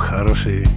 хороший,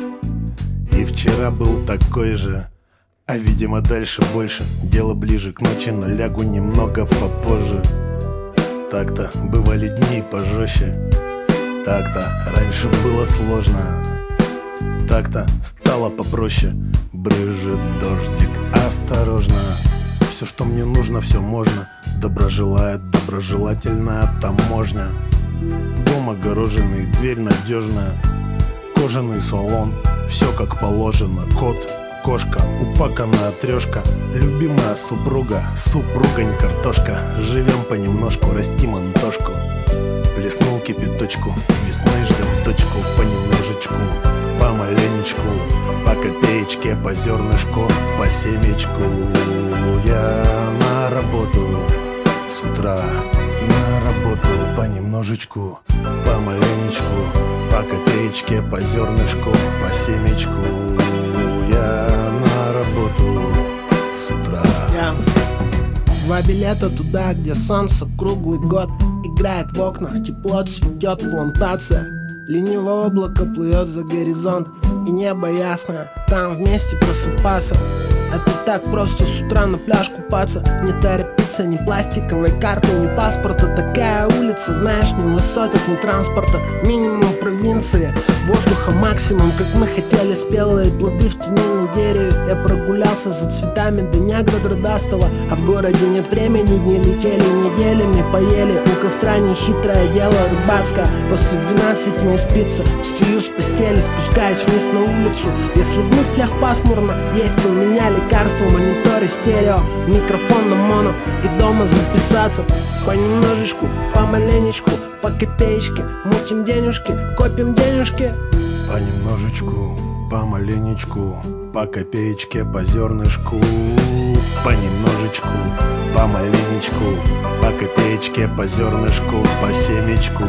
и вчера был такой же. А видимо дальше больше, дело ближе к ночи, но лягу немного попозже. Так-то бывали дни пожестче, так-то раньше было сложно, так-то стало попроще. Брызжет дождик, осторожно. Все, что мне нужно, все можно. Добро желает доброжелательная таможня. Дом огороженный, дверь надежная, кожаный салон, все как положено. Кот, кошка, упаканная трешка, любимая супруга, супругань картошка. Живем понемножку, растим Антошку. Плеснул кипяточку, весной ждем точку. Понемножечку, помаленечку, по копеечке, по зернышку, по семечку. Я на работу с утра, на работу понемножечку, помаленечку, по копеечке, по зернышку, по семечку. Я на работу с утра. Два билета туда, где солнце круглый год играет в окна, тепло цветет плантация. Ленивое облако плывет за горизонт, и небо ясное, там вместе просыпаться. Это так просто с утра на пляж купаться. Не торопиться, ни пластиковой карты, ни паспорта. Такая улица, знаешь, ни высоток, ни транспорта. Минимум провинции, воздуха максимум. Как мы хотели, спелые плоды в тени на дереве. Я прогулялся за цветами до Негра стало. А в городе нет времени, дни летели неделями. Поели у костра нехитрое дело рыбацкое. После 12 не спится, встаю с постели, спускаюсь вниз на улицу. Если в мыслях пасмурно, есть у меня лекарства, мониторы стерео, микрофон на моно, и дома записаться. Понемножечку, помаленечку, по копеечке, мутим денежки, копим денежки. Понемножечку, помаленечку, по копеечке, по зернышку. Понемножечку, помаленечку, по копеечке, по зернышку, по семечку.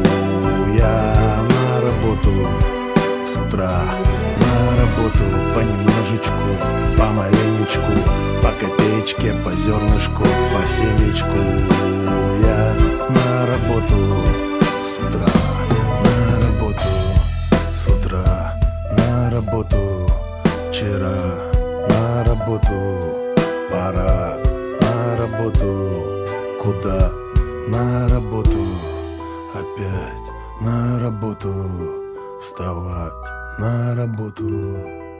Я на работу с утра, на работу понемножечку, помаленечку, по копеечке, по зернышку, по семечку. Я на работу с утра, на работу с утра, на работу вчера, на работу пора, на работу куда, на работу опять, на работу вставать, на работу.